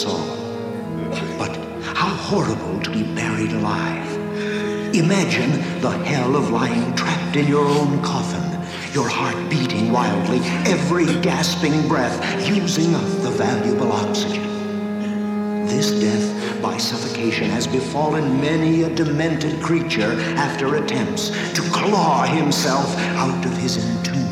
us all. But how horrible to be buried alive. Imagine the hell of lying trapped in your own coffin, your heart beating wildly, every gasping breath using up the valuable oxygen. This death by suffocation has befallen many a demented creature after attempts to claw himself out of his entombment.